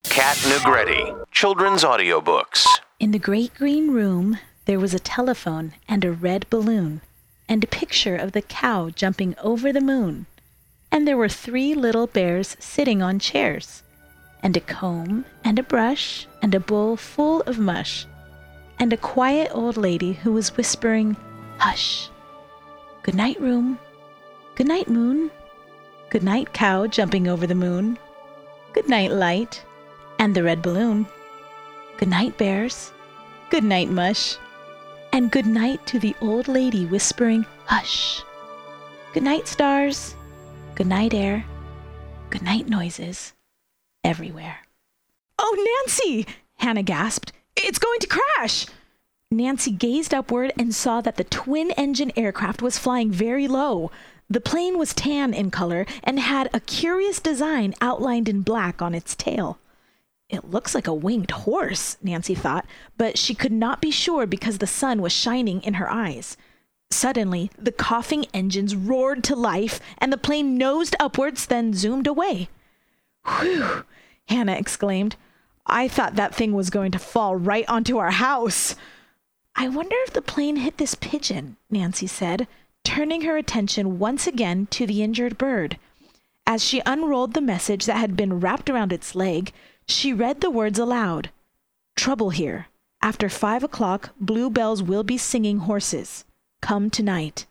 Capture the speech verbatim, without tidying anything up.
Kat Negretti, Children's Audiobooks. In the great green room, there was a telephone and a red balloon, and a picture of the cow jumping over the moon. And there were three little bears sitting on chairs, and a comb and a brush and a bowl full of mush, and a quiet old lady who was whispering, "Hush! Good night, room. Good night, moon. Good night, cow jumping over the moon. Good night, light, and the red balloon. Good night, bears. Good night, mush. And good night to the old lady whispering, hush. Good night, stars. Good night, air. Good night, noises everywhere." "Oh, Nancy!" Hannah gasped. "It's going to crash!" Nancy gazed upward and saw that the twin-engine aircraft was flying very low. The plane was tan in color and had a curious design outlined in black on its tail. "It looks like a winged horse," Nancy thought, but she could not be sure because the sun was shining in her eyes. Suddenly, the coughing engines roared to life, and the plane nosed upwards, then zoomed away. "Whew!" Hannah exclaimed. "I thought that thing was going to fall right onto our house." "I wonder if the plane hit this pigeon," Nancy said, turning her attention once again to the injured bird. As she unrolled the message that had been wrapped around its leg, she read the words aloud. "Trouble here. After five o'clock, bluebells will be singing horses. Come tonight."